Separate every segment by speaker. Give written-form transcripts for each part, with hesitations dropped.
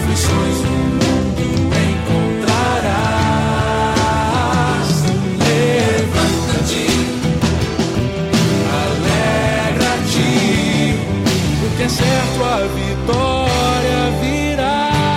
Speaker 1: aflições o mundo encontrarás. Levanta-te, alegra-te, porque é certo a vitória virá.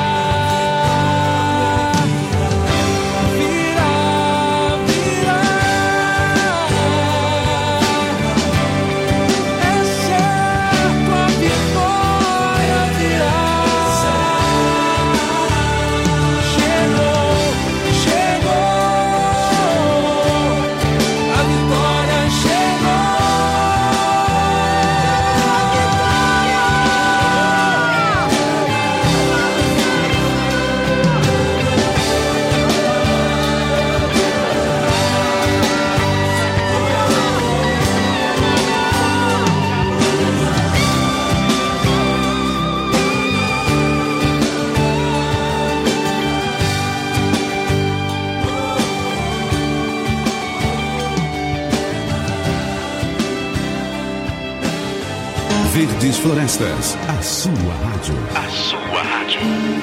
Speaker 2: Verdes Florestas, a sua rádio.
Speaker 3: A sua rádio.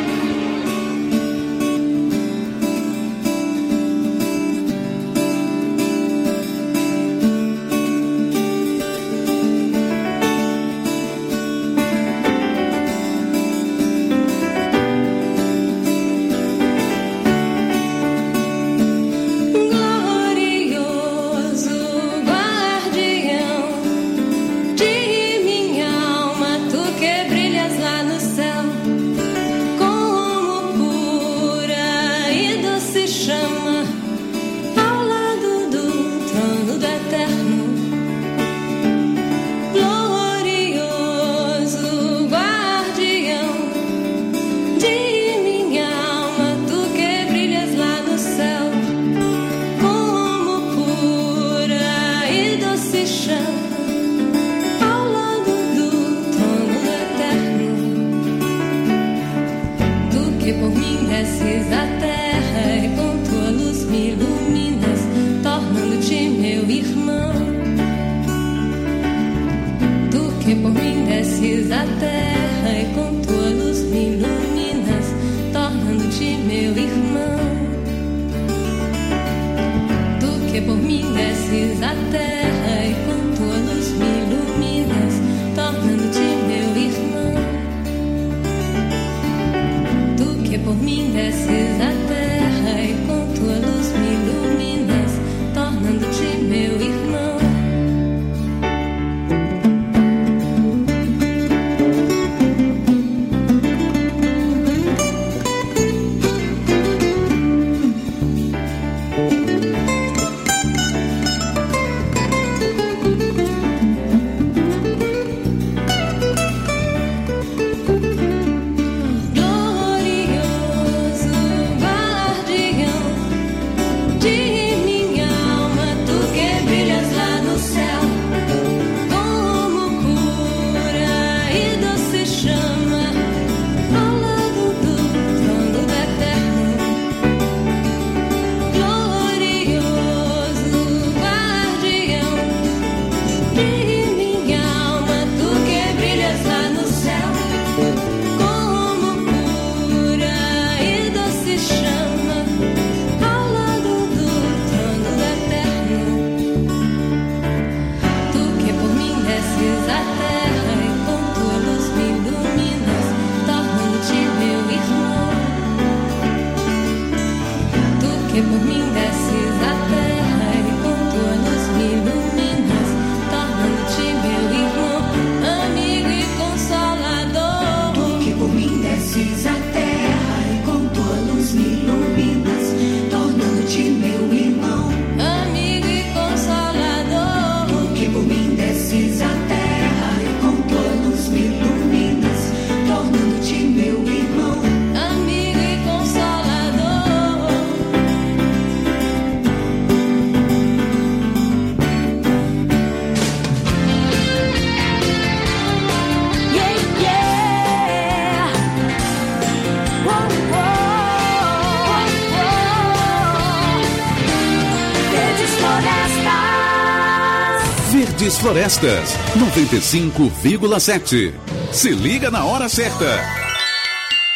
Speaker 2: Verdes Florestas, 95,7. Se liga na hora certa.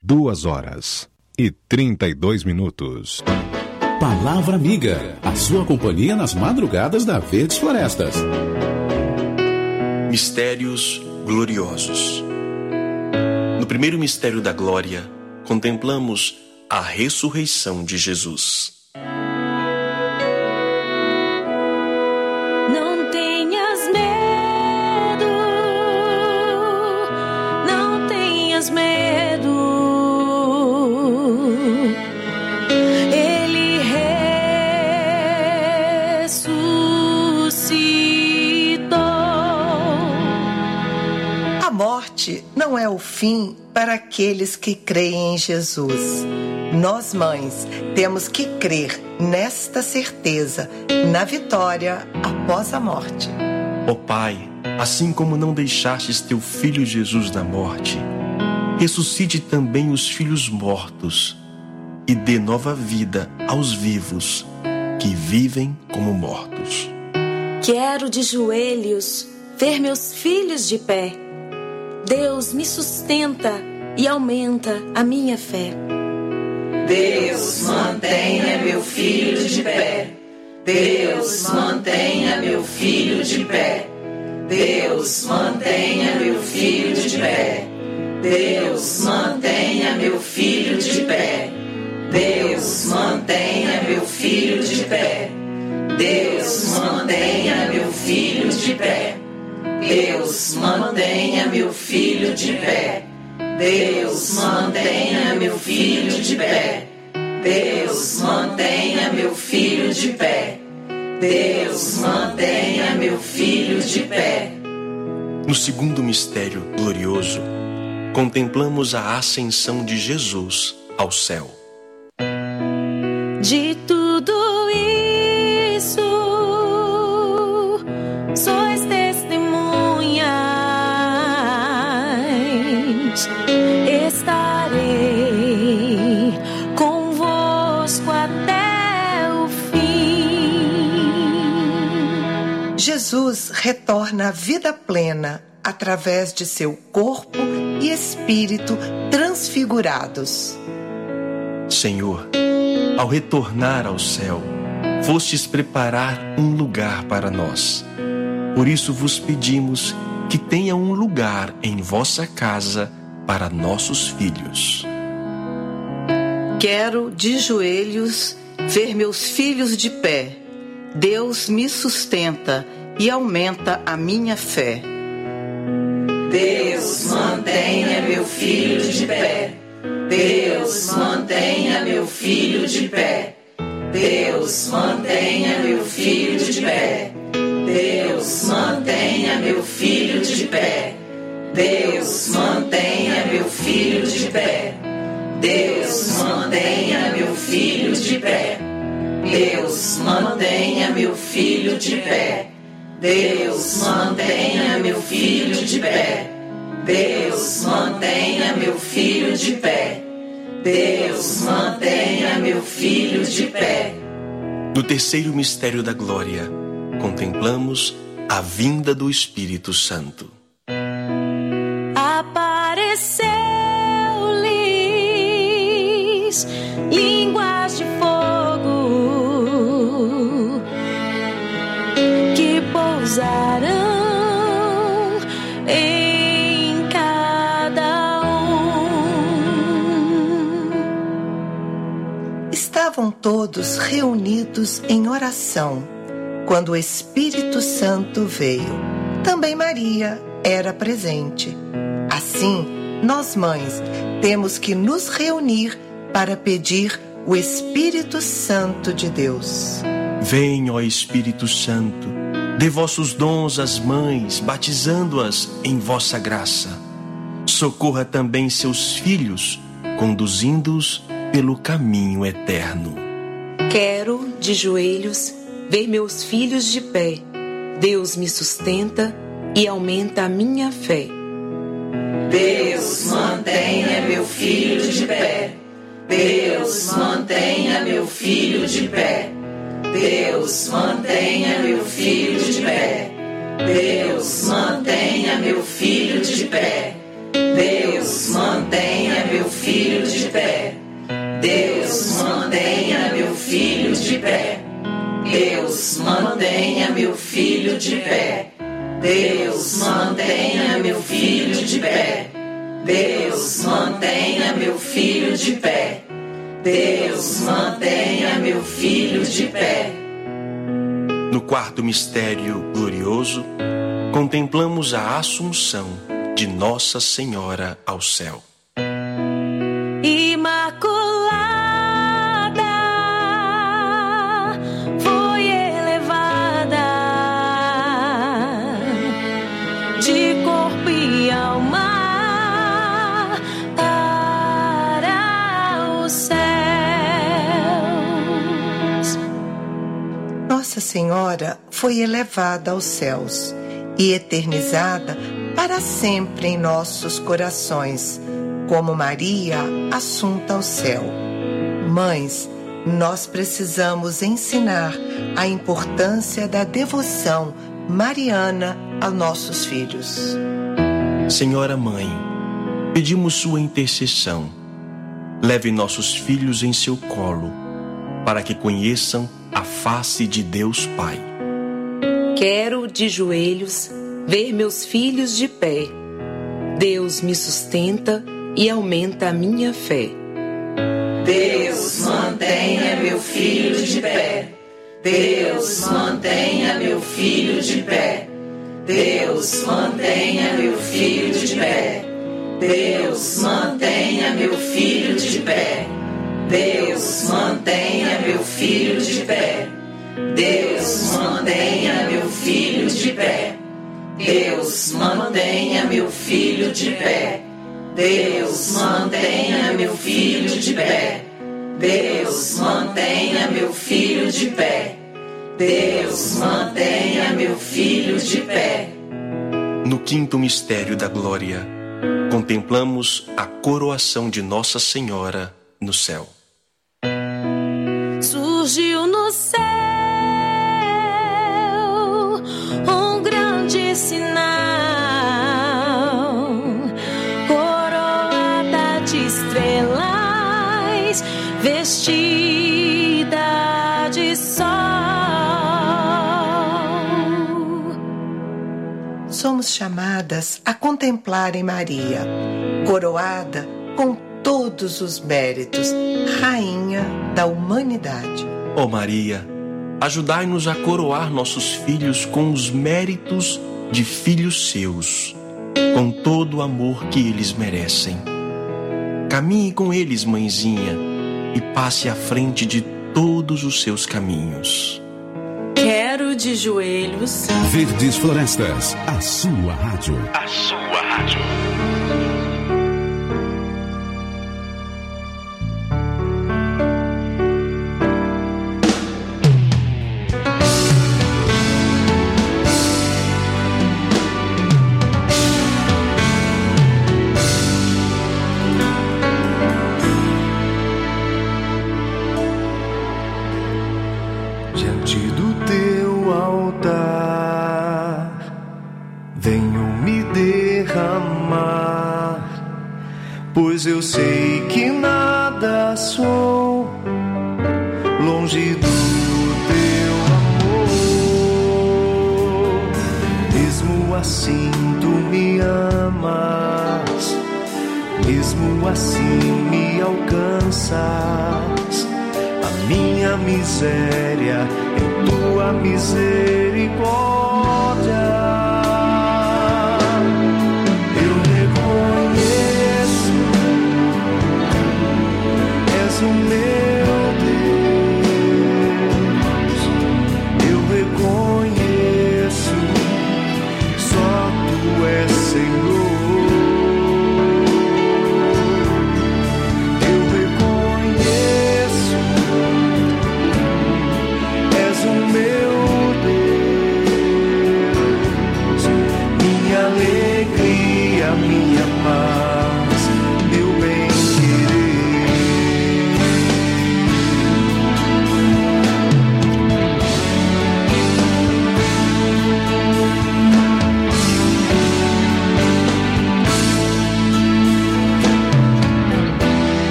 Speaker 2: 2h32.
Speaker 3: Palavra Amiga, a sua companhia nas madrugadas da Verdes Florestas.
Speaker 4: Mistérios gloriosos. No primeiro mistério da glória, contemplamos a ressurreição de Jesus.
Speaker 5: Não tenhas medo, não tenhas medo. Ele ressuscitou.
Speaker 6: A morte não é o fim para aqueles que creem em Jesus. Nós, mães, temos que crer nesta certeza, na vitória após a morte.
Speaker 4: Ó Pai, assim como não deixastes teu Filho Jesus na morte, ressuscite também os filhos mortos e dê nova vida aos vivos que vivem como mortos.
Speaker 5: Quero de joelhos ver meus filhos de pé. Deus me sustenta e aumenta a minha fé.
Speaker 7: Deus, mantenha meu filho de pé. Deus, mantenha meu filho de pé. Deus, mantenha meu filho de pé. Deus, mantenha meu filho de pé. Deus, mantenha meu filho de pé. Deus, mantenha meu filho de pé. Deus, mantenha meu filho de pé. Deus, mantenha meu filho de pé. Deus, mantenha meu filho de pé. Deus, mantenha meu filho de pé.
Speaker 4: No segundo mistério glorioso, contemplamos a ascensão de Jesus ao céu.
Speaker 5: De tudo isso, sois testemunhas. Estarei convosco até o fim.
Speaker 6: Jesus retorna à vida plena através de seu corpo e espírito transfigurados.
Speaker 4: Senhor, ao retornar ao céu, fostes preparar um lugar para nós. Por isso vos pedimos que tenha um lugar em vossa casa para nossos filhos.
Speaker 6: Quero de joelhos ver meus filhos de pé. Deus me sustenta e aumenta a minha fé.
Speaker 7: Deus, mantenha meu filho de pé. Deus, mantenha meu filho de pé. Deus, mantenha meu filho de pé. Deus, mantenha meu filho de pé. Deus, mantenha meu filho de pé. Deus, mantenha meu filho de pé. Deus, mantenha meu filho de pé. Deus, mantenha meu filho de pé. Deus, mantenha meu filho de pé. Deus, mantenha meu filho de pé.
Speaker 4: No terceiro mistério da glória, contemplamos a vinda do Espírito Santo.
Speaker 5: Apareceu-lhes línguas de fogo que pousarão em cada um.
Speaker 6: Estavam todos reunidos em oração quando o Espírito Santo veio. Também Maria era presente. Assim, nós mães temos que nos reunir para pedir o Espírito Santo de Deus.
Speaker 4: Vem, ó Espírito Santo, dê vossos dons às mães, batizando-as em vossa graça. Socorra também seus filhos, conduzindo-os pelo caminho eterno.
Speaker 8: Quero, de joelhos, ver meus filhos de pé. Deus me sustenta e aumenta a minha fé.
Speaker 7: Deus, mantenha meu filho de pé. Deus, mantenha meu filho de pé. Deus, mantenha meu filho de pé. Deus, mantenha meu filho de pé. Deus, mantenha meu filho mantenha meu filho de pé. Deus, mantenha meu filho de pé. Deus, mantenha meu filho de pé. Deus, mantenha meu filho de pé. Deus, mantenha meu filho de pé.
Speaker 4: No quarto mistério glorioso, contemplamos a Assunção de Nossa Senhora ao céu.
Speaker 5: Foi elevada de corpo e alma para os céus.
Speaker 6: Nossa Senhora foi elevada aos céus e eternizada para sempre em nossos corações, como Maria assunta ao céu. Mães, nós precisamos ensinar a importância da devoção mariana aos nossos filhos.
Speaker 4: Senhora Mãe, pedimos sua intercessão. Leve nossos filhos em seu colo, para que conheçam a face de Deus Pai.
Speaker 8: Quero, de joelhos, ver meus filhos de pé. Deus me sustenta e aumenta a minha fé.
Speaker 7: Deus, mantenha meu filho de pé. Deus, mantenha meu filho de pé. Deus, mantenha meu filho de pé. Deus, mantenha meu filho de pé. Deus, mantenha meu filho de pé. Deus, mantenha meu filho de pé. Deus, mantenha meu filho de pé. Deus, mantenha meu filho de pé. Deus, mantenha meu filho de pé. Deus, mantenha meu filho de pé.
Speaker 4: No quinto mistério da glória, contemplamos a coroação de Nossa Senhora no céu.
Speaker 5: Surgiu no céu um grande sinal, coroada de estrelas, vestida de sol.
Speaker 6: Somos chamadas a contemplar em Maria, coroada com todos os méritos, Rainha da humanidade.
Speaker 4: Ó Maria, ajudai-nos a coroar nossos filhos com os méritos de filhos seus, com todo o amor que eles merecem. Caminhe com eles, mãezinha, e passe à frente de todos os seus caminhos.
Speaker 5: Quero, de joelhos,
Speaker 2: Verdes Florestas, a sua rádio.
Speaker 4: A sua rádio.
Speaker 1: Diante do teu altar venho me derramar, pois eu sei que nada sou longe do teu amor. Mesmo assim tu me amas, mesmo assim me alcanças. Minha miséria em tua misericórdia. Eu reconheço, és o meu Deus. Eu reconheço, só tu és Senhor. O meu Deus,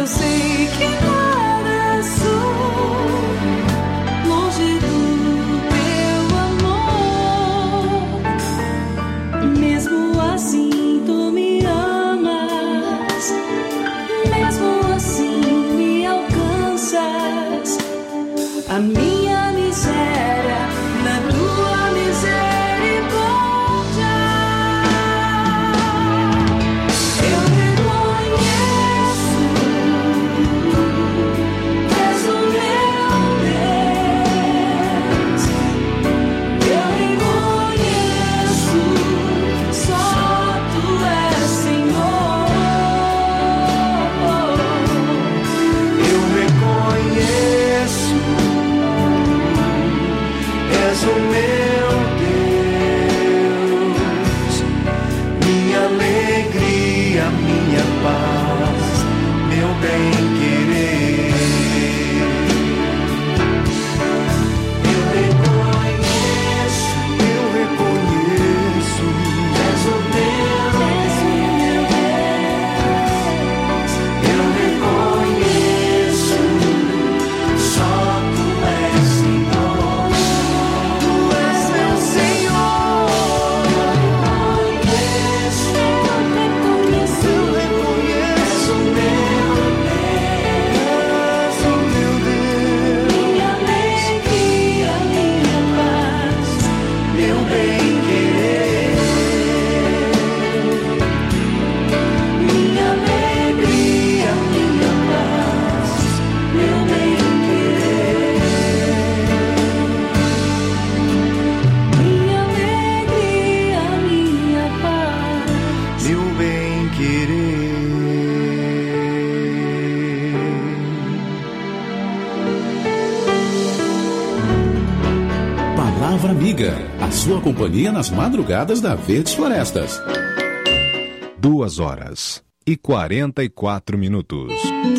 Speaker 9: Eu sei que nada sou longe do teu amor. Mesmo assim tu me amas, mesmo assim me alcanças. A minha miséria na tua misericórdia. Eu reconheço que és o meu Deus. Eu reconheço só tu és Senhor.
Speaker 1: Eu reconheço, és o meu Deus, minha alegria, minha paz, meu bem-querer. Eu reconheço, és o meu Deus. Eu reconheço, só tu és Senhor. Tu és meu Senhor. Eu reconheço, és o meu Deus,
Speaker 9: Minha alegria, minha paz,
Speaker 1: meu bem-querer.
Speaker 9: minha alegria, minha paz, meu bem-querer. Minha alegria, minha paz.
Speaker 1: Meu bem-querer.
Speaker 3: Palavra Amiga, a sua companhia nas madrugadas da Verdes Florestas.
Speaker 10: 2h44.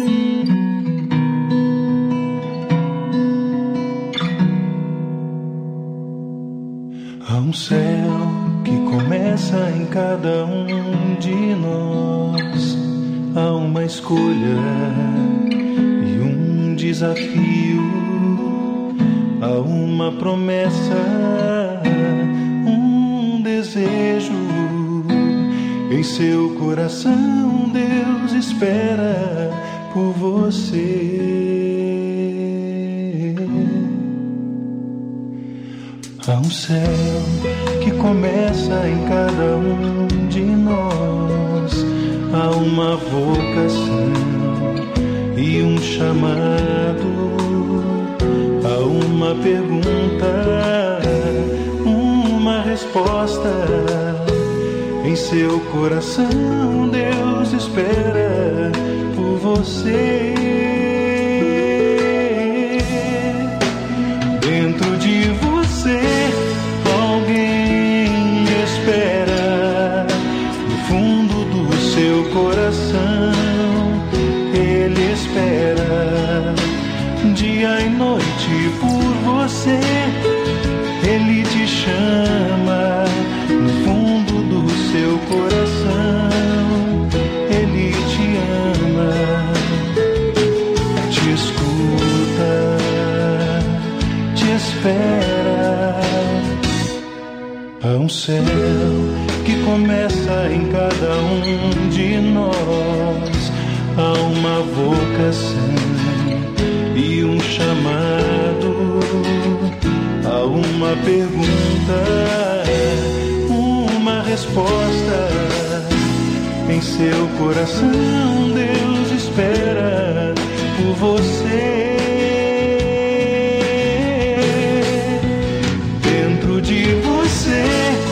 Speaker 1: Há um céu que começa em cada um de nós. Há uma escolha e um desafio. Há uma promessa, um desejo. Em seu coração Deus espera por você. Há um céu que começa em cada um de nós. Há uma vocação e um chamado. Há uma pergunta, uma resposta. Em seu coração Deus espera por você. Dentro de você alguém espera. No fundo do seu coração Ele espera. Dia e noite por você Ele te chama. No fundo do seu coração Ele te ama. Te escuta, te espera. Há um céu que começa em cada um de nós. Há uma vocação e um chamado. Há uma pergunta, uma resposta. Em seu coração Deus espera por você. Dentro de você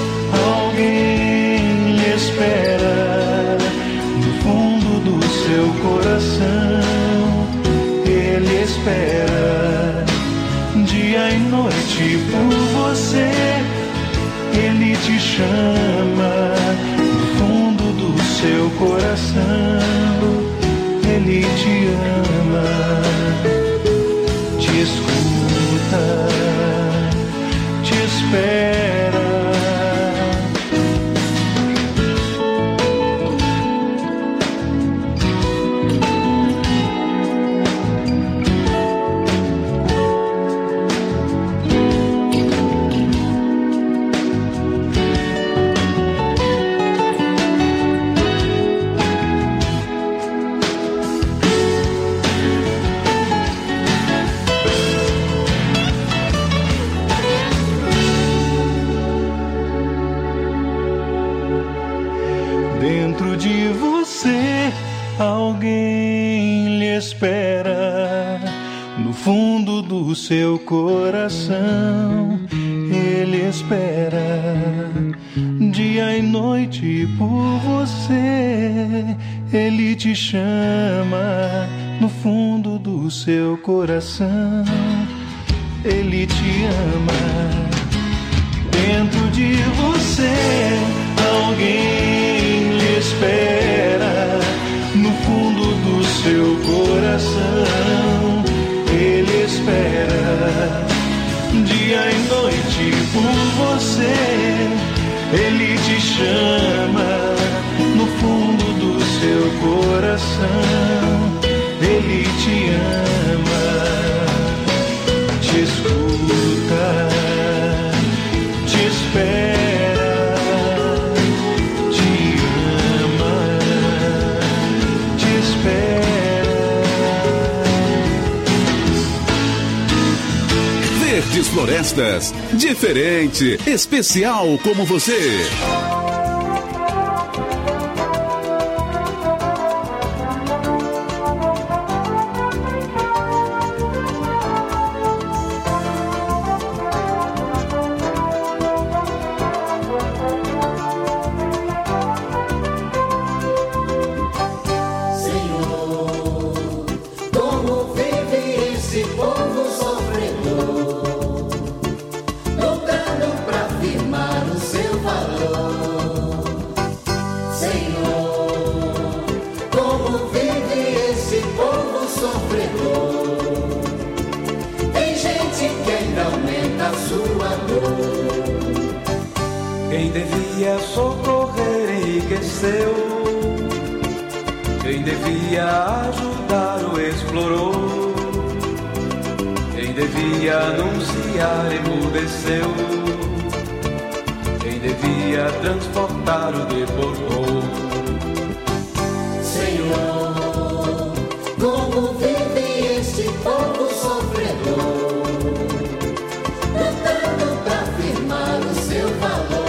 Speaker 1: alguém espera. No fundo do seu coração Ele espera. Dia e noite por você Ele te chama. No fundo do seu coração Ele te ama. Te escuta, te espera. espera no fundo do seu coração. Ele espera dia e noite por você. Ele te chama no fundo do seu coração. Ele te ama. Dentro de você alguém lhe espera no fundo do seu coração. Ele espera dia e noite por você. Ele te chama no fundo do seu coração. Ele te ama, te escuta, te espera, te ama, te espera.
Speaker 3: Verdes Florestas, diferente, especial como você.
Speaker 10: Quem devia socorrer enriqueceu, quem devia ajudar o explorou, quem devia anunciar emudeceu, quem devia transportar o deportou.
Speaker 9: Senhor, como vive este povo sofredor, lutando para afirmar o seu valor.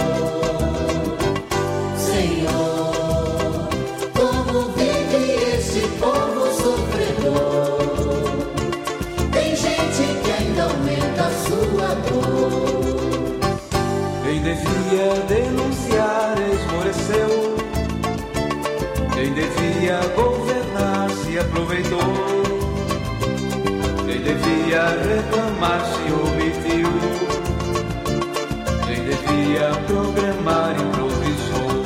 Speaker 9: Senhor, como vive este povo sofredor. Tem gente que ainda aumenta a sua dor.
Speaker 10: Quem devia denunciar esmoreceu, quem devia governar se aproveitou, quem devia reclamar se omitiu, quem devia programar improvisou.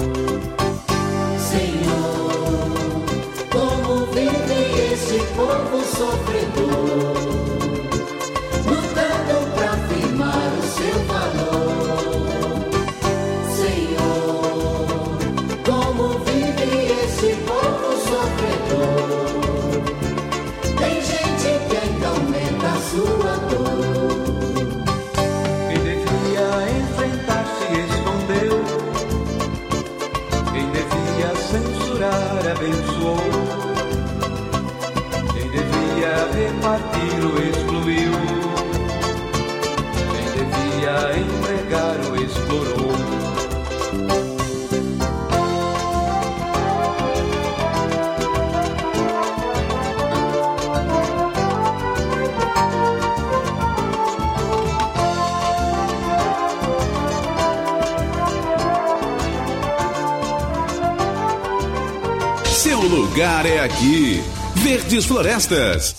Speaker 9: Senhor, como vive esse povo sofredor, lutando para afirmar o seu valor. Senhor, como vive esse povo sofredor. Tem gente que ainda aumenta a sua dor.
Speaker 10: Quem devia enfrentar se escondeu, quem devia censurar abençoou, quem devia repartir o excluiu, quem devia empregar o explorou.
Speaker 3: Seu lugar é aqui. Verdes Florestas.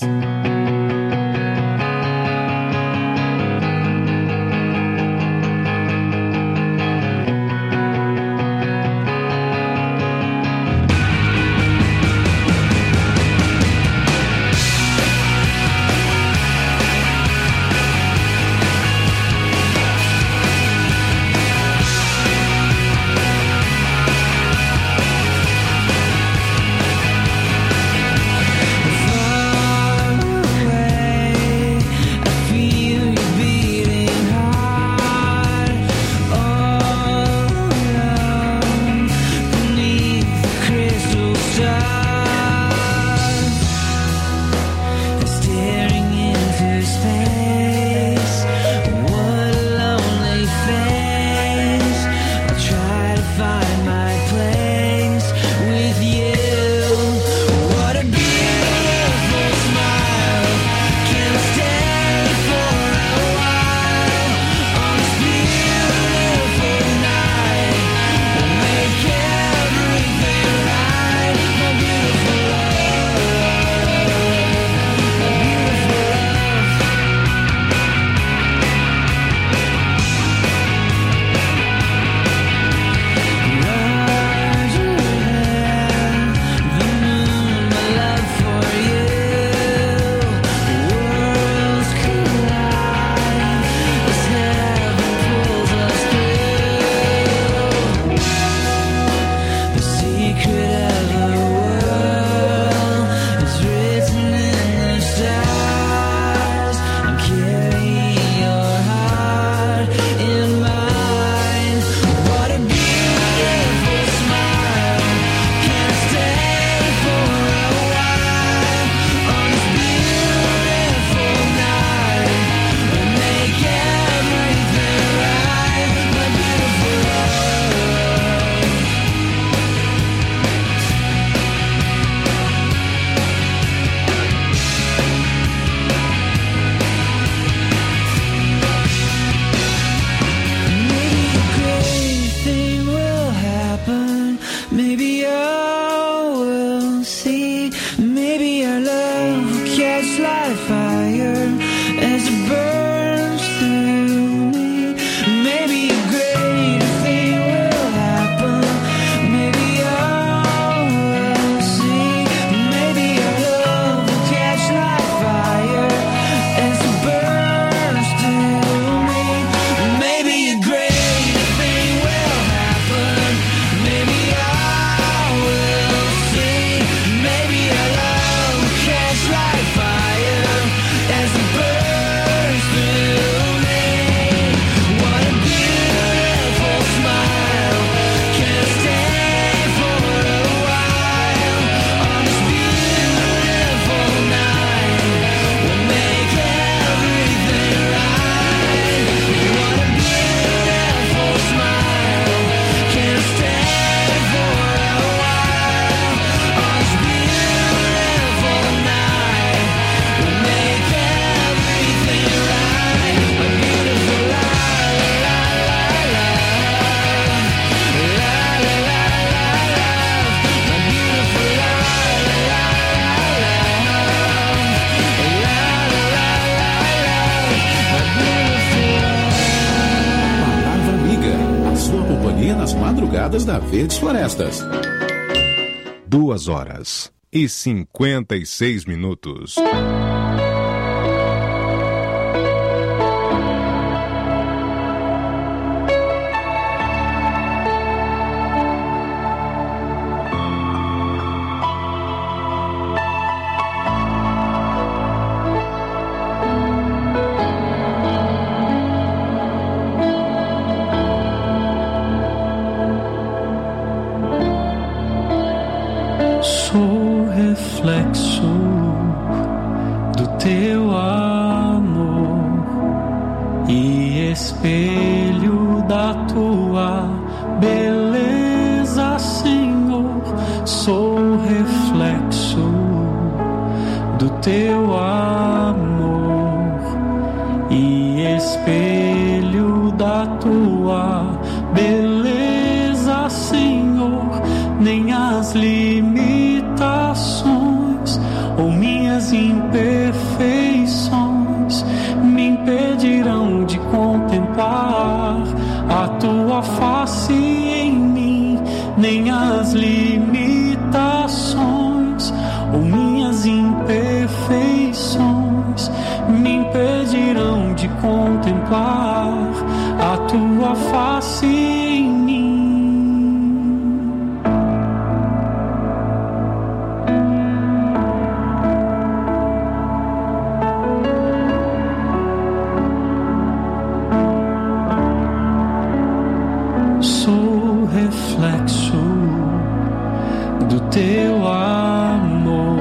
Speaker 3: nas madrugadas da Verdes Florestas.
Speaker 11: 2h56.
Speaker 1: Sou reflexo do teu amor e espelho da tua beleza, Senhor. Sou reflexo do teu amor e espelho da tua beleza, Senhor. Nem as limitações ou minhas imperfeições me impedirão de contemplar a tua face em mim. Nem as limitações ou minhas imperfeições me impedirão de contemplar a tua face em mim. Sou reflexo do teu amor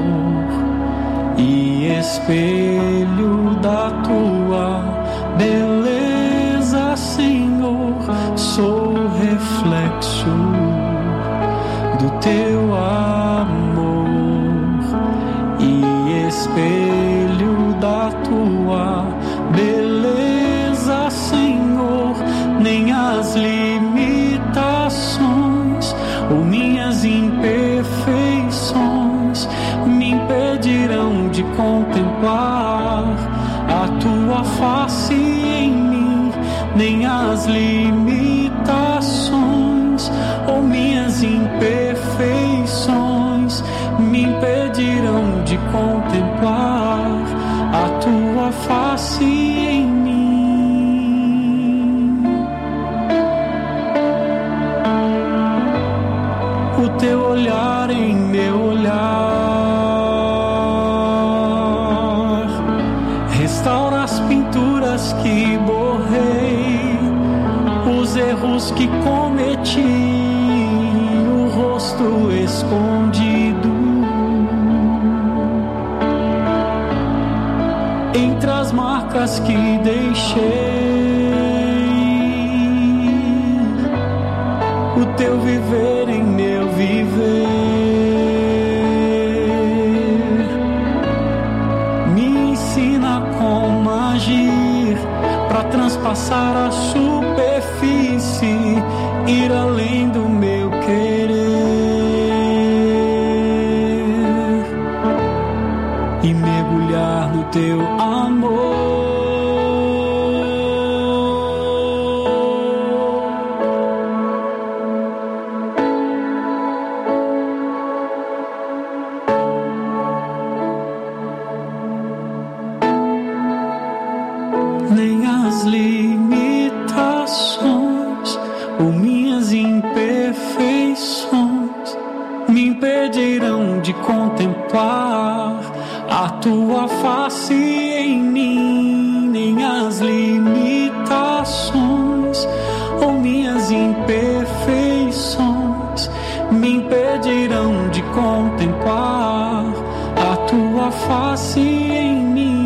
Speaker 1: e espelho da tua beleza, Senhor. Sou reflexo do teu amor e espelho da tua beleza, Senhor. Nem as limitações ou minhas imperfeições me impedirão de contemplar a tua face em mim. Nem as limitações ou minhas imperfeições me impedirão de contemplar a tua face em mim. O teu olhar em meu olhar restaura as pinturas que borrei, os erros que cometi, o rosto escondido entre as marcas que deixei. O teu viver em meu viver me ensina como agir para transpassar a superfície, ir além do meu querer e mergulhar no teu amor. Nem as limitações ou minhas imperfeições me impedirão de contemplar a tua face em mim. Nem as limitações ou minhas imperfeições me impedirão de contemplar a tua face em mim.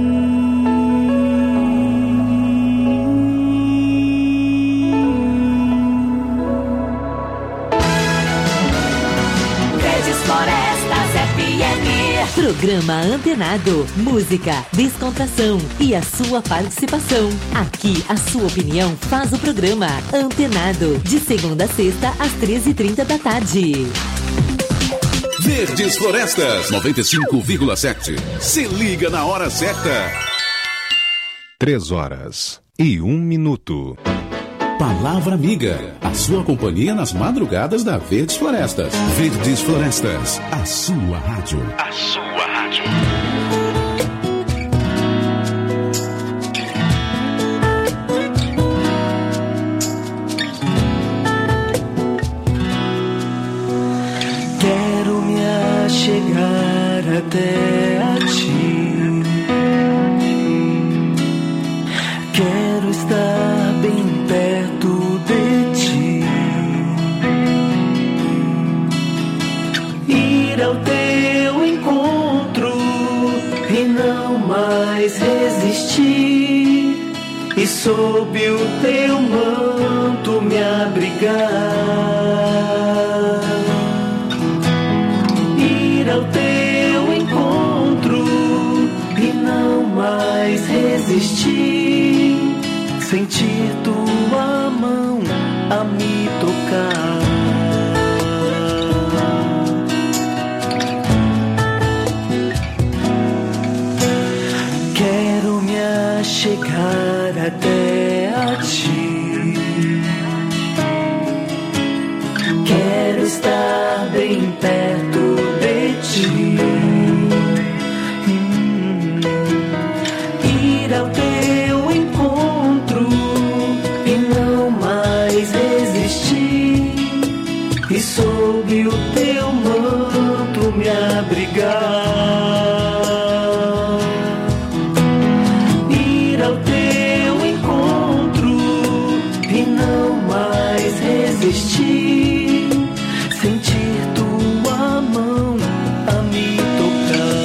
Speaker 12: Programa Antenado, música, descontração e a sua participação. Aqui a sua opinião faz o programa Antenado, de segunda a sexta às 13h30 da tarde.
Speaker 2: Verdes Florestas 95,7. Se liga na hora certa.
Speaker 11: 3h01.
Speaker 3: Palavra Amiga, a sua companhia nas madrugadas da Verdes Florestas. Verdes Florestas, a sua rádio.
Speaker 11: A sua rádio.
Speaker 10: Quero me achegar até a ti. Quero estar bem perto de ti. Ir ao teu encontro e não mais resistir. E sob o teu manto me abrigar. Ao teu encontro e não mais resistir, sentir tua mão a me tocar. Quero me achegar até a ti. Quero estar bem perto ir ao teu encontro e não mais resistir, e sob o teu manto me abrigar. Ir ao teu encontro e não mais resistir, sentir tua mão a me tocar.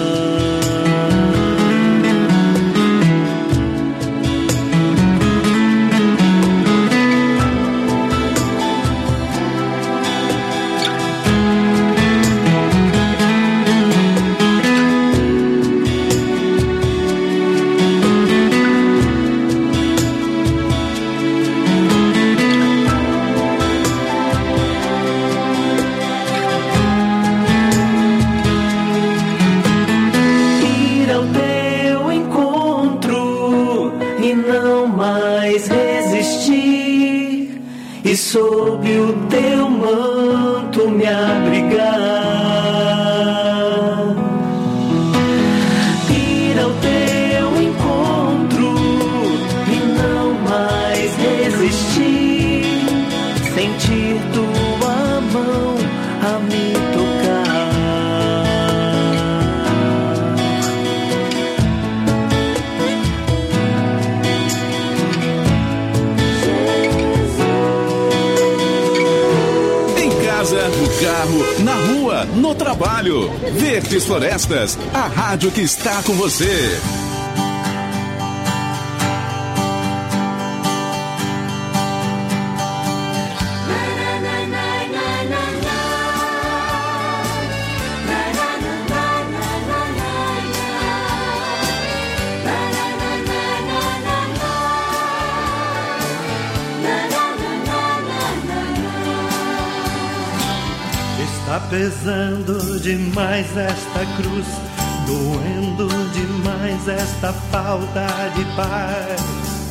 Speaker 10: E sob o teu manto me abrigar. Ir ao teu encontro e não mais resistir, sentir tua mão a me tocar.
Speaker 3: No carro, na rua, no trabalho. Verdes Florestas, a rádio que está com você.
Speaker 10: Está pesando demais esta cruz, doendo demais esta falta de paz.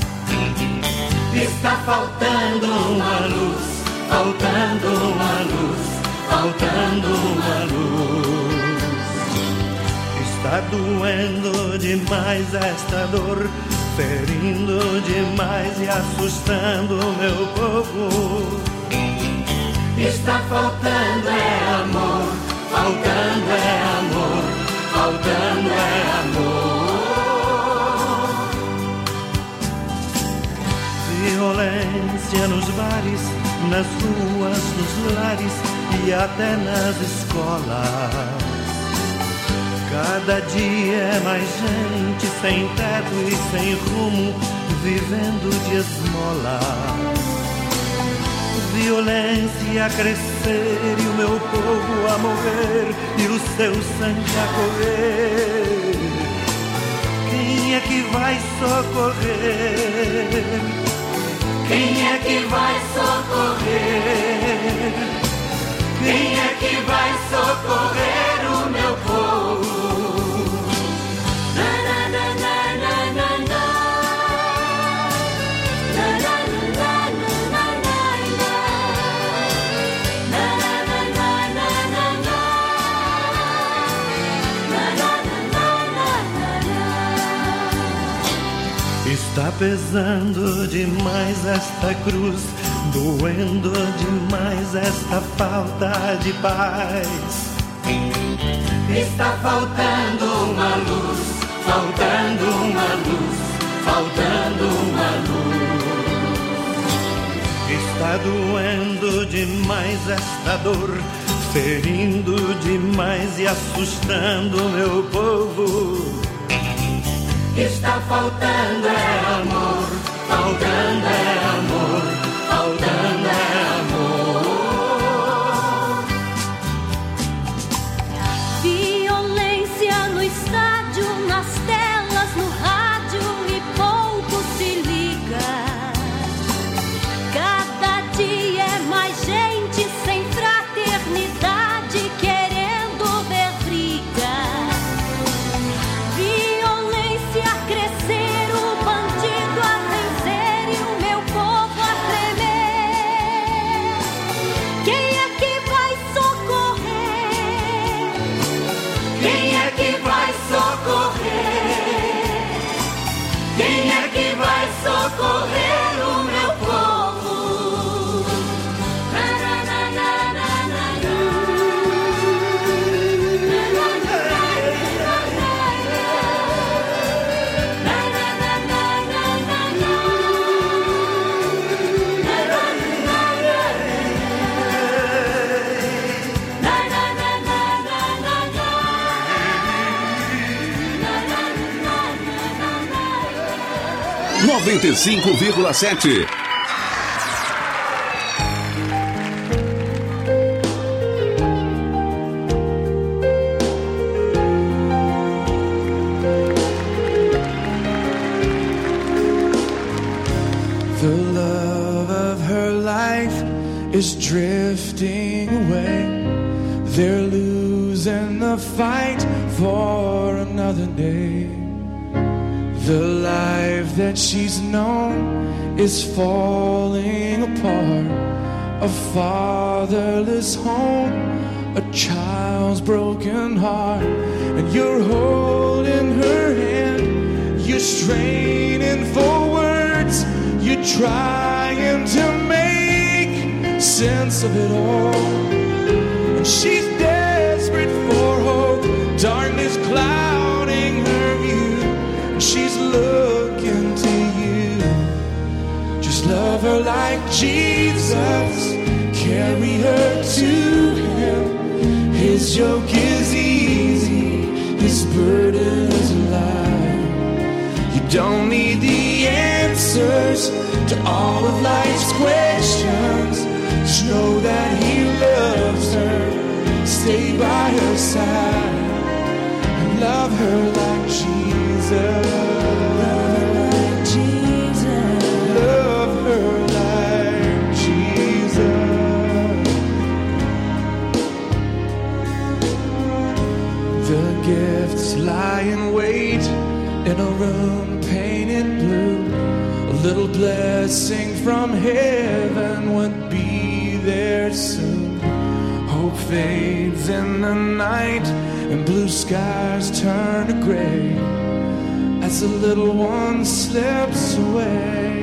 Speaker 10: Está faltando uma luz, faltando uma luz, faltando uma luz. Está doendo demais esta dor, ferindo demais e assustando o meu povo. Está faltando é amor, faltando é amor, faltando é amor. Violência nos bares, nas ruas, nos lares e até nas escolas. Cada dia é mais gente sem teto e sem rumo, vivendo de esmola. Violência a crescer e o meu povo a morrer e o seu sangue a correr. Quem é que vai socorrer? Quem é que vai socorrer? Quem é que vai socorrer o meu povo? Na, na, na, na, na, na, na, na, na, na, na. pesando demais esta cruz, doendo demais esta falta de paz.
Speaker 9: Está faltando uma luz, faltando uma luz, faltando uma luz.
Speaker 10: Está doendo demais esta dor, ferindo demais e assustando meu povo.
Speaker 9: Está faltando é amor, faltando é amor, faltando é amor.
Speaker 11: Violência no estádio, nas telas, no rádio e pouco se liga. Cada dia é mais gente sem fraternidade, querendo ver briga. Violência a crescer, o bandido a vencer e o meu povo a tremer. Quem é que vai socorrer?
Speaker 9: Quem é que vai socorrer? Quem é que vai socorrer o meu povo? Na, na, na, na, na, na,
Speaker 2: e 95,7.
Speaker 13: The love of her life is drifting away. They're losing the fight for another day. The life that she's known is falling apart. A fatherless home, a child's broken heart. And you're holding her hand, you're straining for words, you're trying to make sense of it all. And she's desperate for hope, darkness clouding her view. And she's looking to you. Just love her like Jesus, carry her to Him. His yoke is easy, His burden is light. You don't need the answers to all of life's questions. Just know that He loves her, stay by her side, and love her like Jesus. Love her like Jesus. The gifts lie in wait in a room painted blue. A little blessing from heaven would be there soon. Hope fades in the night and blue skies turn to gray as the little one slips away.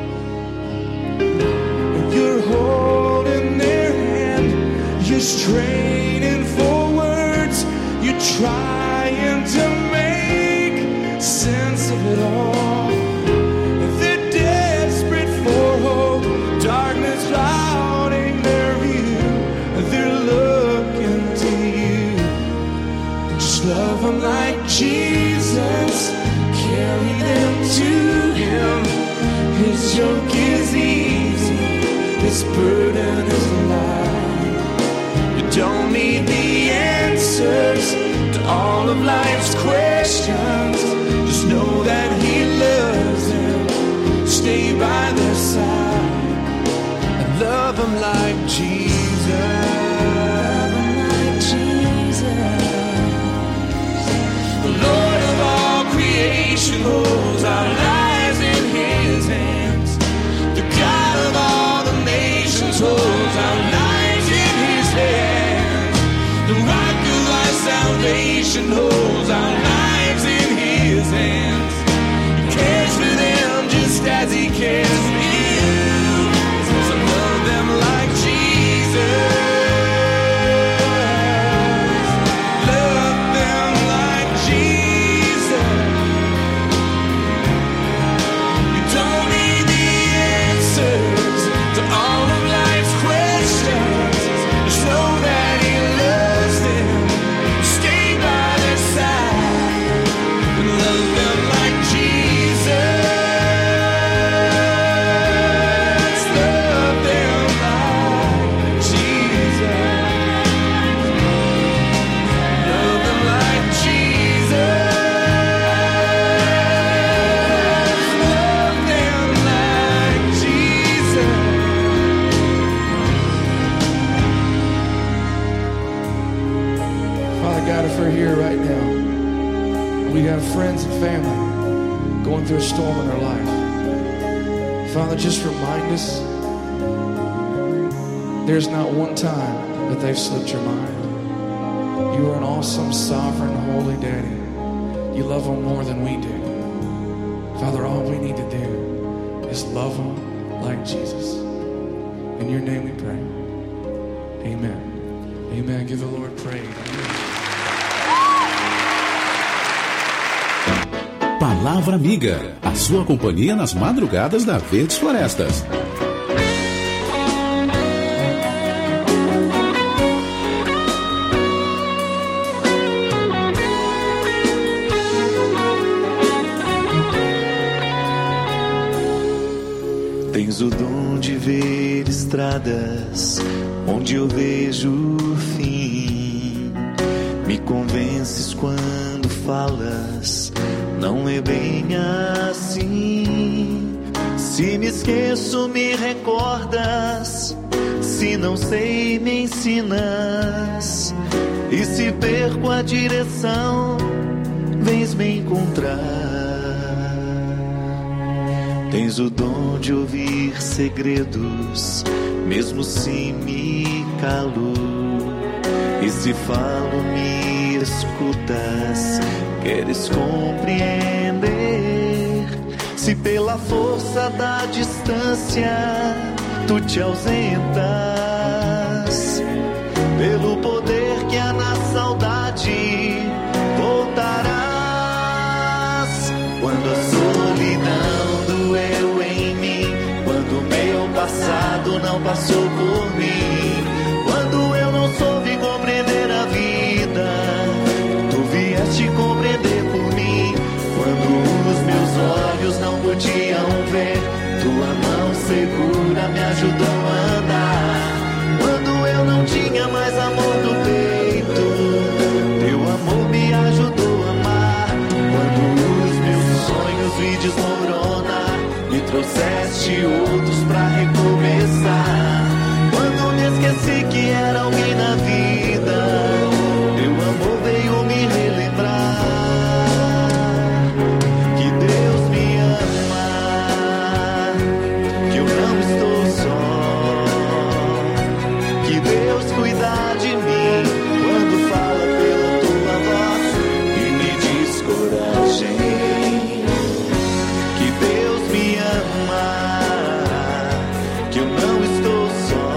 Speaker 13: And you're holding their hand, you're straining for words, you're trying to make sense of it all. They're desperate for hope, darkness clouding their view. They're looking to you. Just love them like Jesus, carry them to Him. His yoke is easy, His burden is light. You don't need the answers to all of life's questions. Just know that He loves them, stay by their side, and love them like Jesus. Love them like Jesus. The Lord of all creation holds our lives in His hands. The God of all the nations holds our lives in His hands. The rock of our salvation holds our lives in His hands. have friends and family going through a storm in their life. Father, just remind us there's not one time that they've slipped your mind. You are an awesome, sovereign, holy Daddy. You love them more than we do. Father, all we need to do is love them like Jesus. In your name we pray. Amen. Amen. Give the Lord praise.
Speaker 2: Palavra Amiga, a sua companhia nas madrugadas da Verdes Florestas.
Speaker 14: Tens o dom de ver estradas onde eu vejo o fim. Me convences quando falas, não é bem assim. Se me esqueço, me recordas. Se não sei, me ensinas. E se perco a direção, vens me encontrar. Tens o dom de ouvir segredos, mesmo se me calo. E se falo, me escutas, queres compreender. Se pela força da distância tu te ausentas, pelo poder que há na saudade voltarás. Quando a solidão doeu em mim, quando meu passado não passou por mim, quando eu não soube compreender a vida, tu vieste compreender por mim. Quando os meus olhos não podiam ver, tua mão segura me ajudou a andar. Quando eu não tinha mais amor no peito, teu amor me ajudou a amar. Quando os meus sonhos vi desmoronar, me trouxeste outros pra recomeçar. Quando me esqueci que era alguém na vida, teu amor veio me relembrar. Que Deus me ama, que eu não estou só. Que Deus cuida de mim quando fala pela tua voz e me diz coragem. Que Deus me ama, que eu não estou só.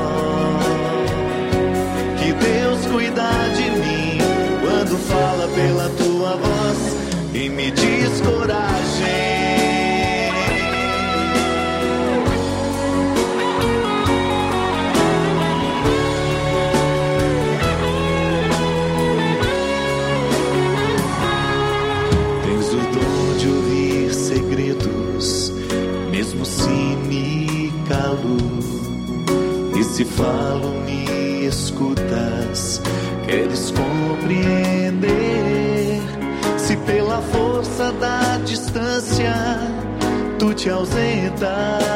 Speaker 14: Que Deus cuida de mim quando fala pela tua voz e me diz coragem. Tens o dom de ouvir segredos, mesmo se me calo. E se falo, me escutas, queres compreender. Se pela força da distância tu te ausentas,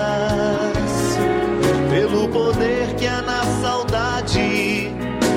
Speaker 14: pelo poder que há na saudade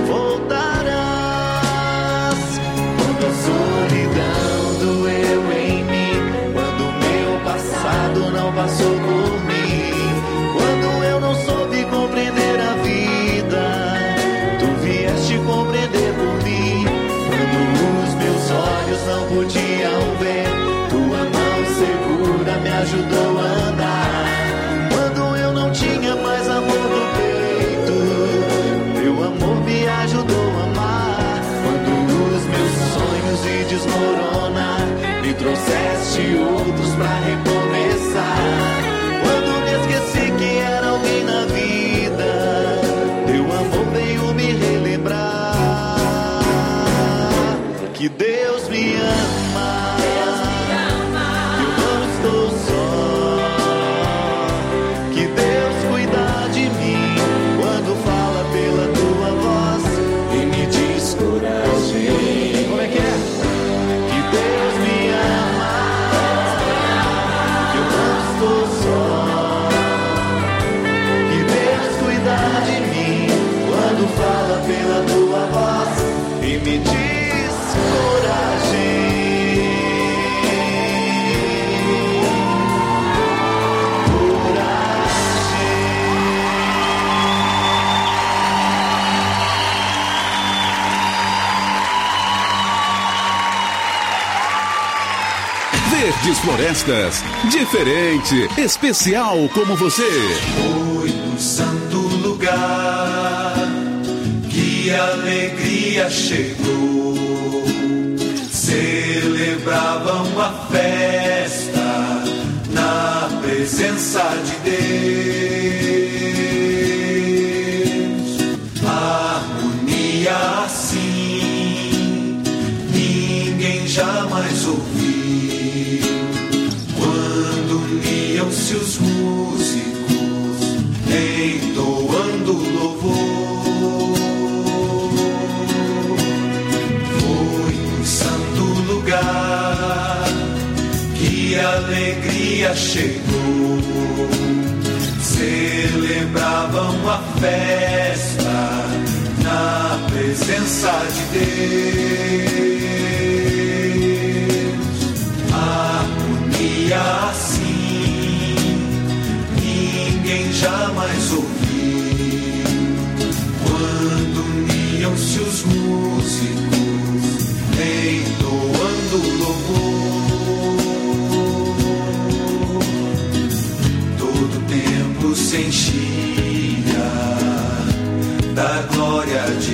Speaker 14: voltarás. Quando a solidão doeu em mim, quando meu passado não passou por mim, quando eu não soube compreender a vida, tu vieste compreender por mim. Quando os meus olhos não podiam ver, tua mão segura me ajudou a andar. Quando eu não tinha mais amor no peito, teu amor me ajudou a amar. Quando os meus sonhos se desmoronar, me trouxeste outros pra recomeçar. Quando me esqueci que era alguém na vida, teu amor veio me relembrar. Que Deus me ama, que eu não estou só. Que Deus cuida de mim quando fala pela tua voz e me diz coragem. Como é que é? Que Deus me ama, que eu não estou só. Que Deus cuida de mim quando fala pela tua voz e me diz coragem.
Speaker 3: Verdes Florestas, diferente, especial como você.
Speaker 14: Foi no santo lugar que a alegria chegou. Celebravam a festa na presença de Deus. Harmonia assim ninguém jamais ouviu. Quando uniam-se os músicos entoando louvor. Foi no santo lugar que a alegria chegou. Celebravam a festa na presença de Deus. Harmonia assim ninguém jamais ouviu. Quando uniam-se os músicos entoando louvor. Todo tempo se enchia da glória de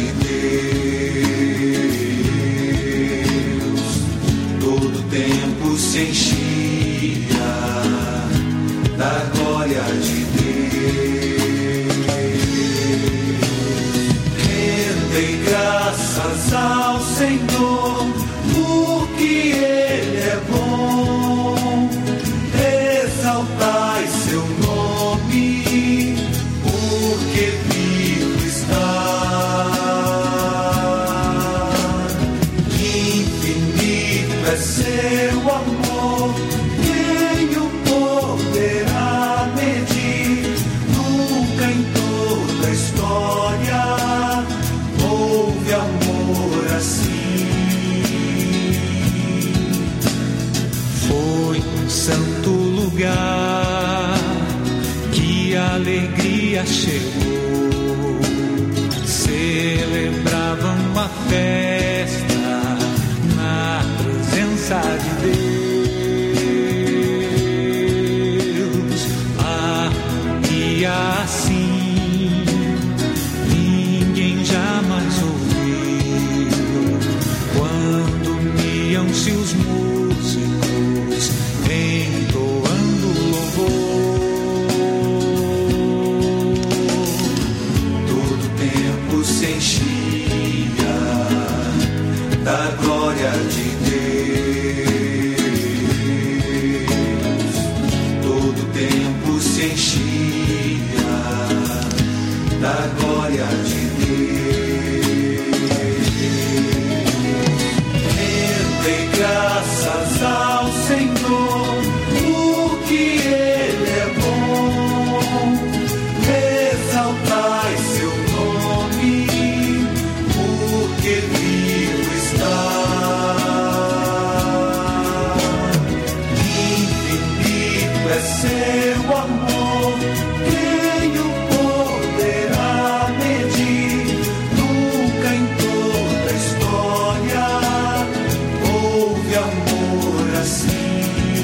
Speaker 14: Deus. Todo tempo se enchia da glória de Deus. Rendei graças ao Senhor, porque Ele é bom. Exaltai seu nome, porque vivo está. Infinito é seu amor, quem o poderá medir? Nunca em toda a história houve amor assim.
Speaker 1: Foi um santo lugar que a alegria chegou. Celebravam a festa na presença de Deus. Harmonia assim ninguém jamais ouviu. Quando uniam-se os músicos entoando louvor. Todo tempo se enchia da glória de Deus. Todo tempo se enchia da glória de Deus. Rendei graças ao Senhor, porque Ele é bom. Exaltai seu nome, porque vivo está. Infinito é seu amor, quem o poderá medir? Nunca em toda a história houve amor assim.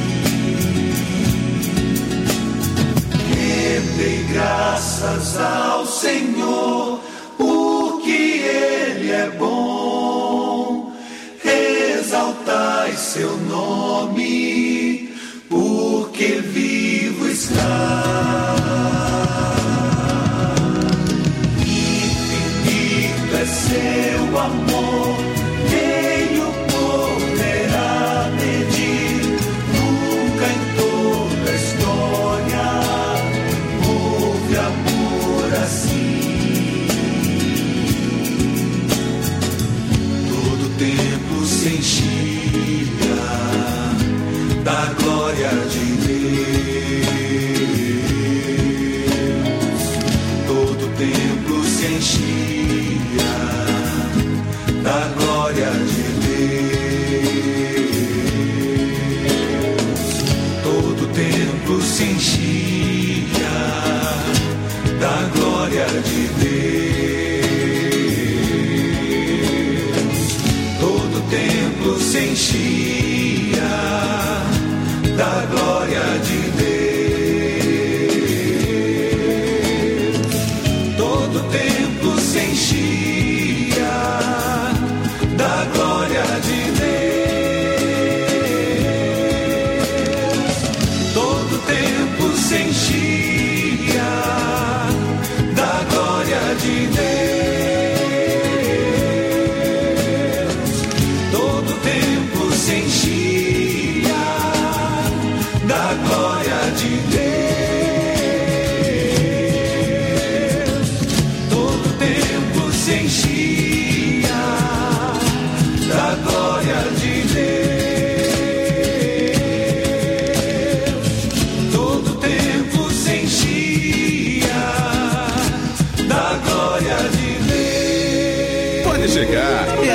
Speaker 1: Rendei graças ao Senhor, porque Ele é bom. Exaltai seu nome, porque vivo está. Infinito é seu amor, quem o poderá medir? Nunca em toda a história houve amor assim. Todo tempo se enchia da glória de Deus. Todo templo se enchia da glória de Deus. Todo templo se enchia da glória de Deus. Todo templo se enchia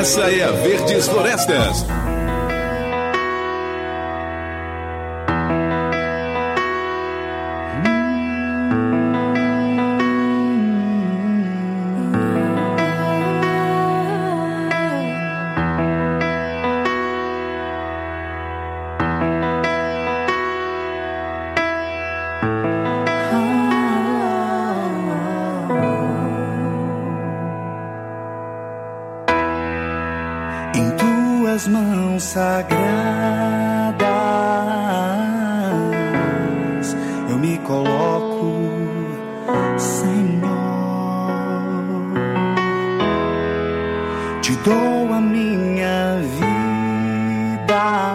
Speaker 3: Essa é a Verdes Florestas.
Speaker 15: Mãos sagradas, eu me coloco, Senhor. Te dou a minha vida,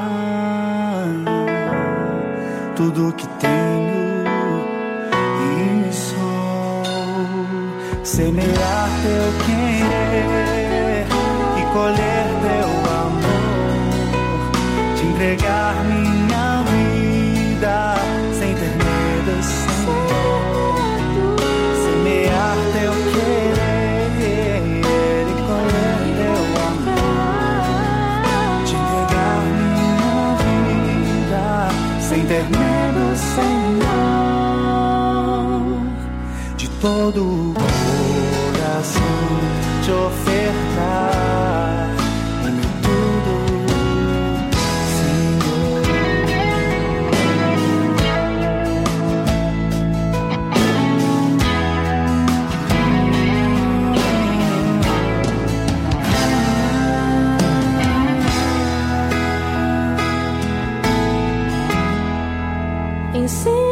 Speaker 15: tudo que tenho e sou. Semear teu querer e colher teu amor. Entregar minha vida sem ter medo, Senhor. Semear teu querer e colher teu amor. Te entregar minha vida sem ter medo, Senhor. De todo o coração te ofertar o meu tudo.
Speaker 11: Ensina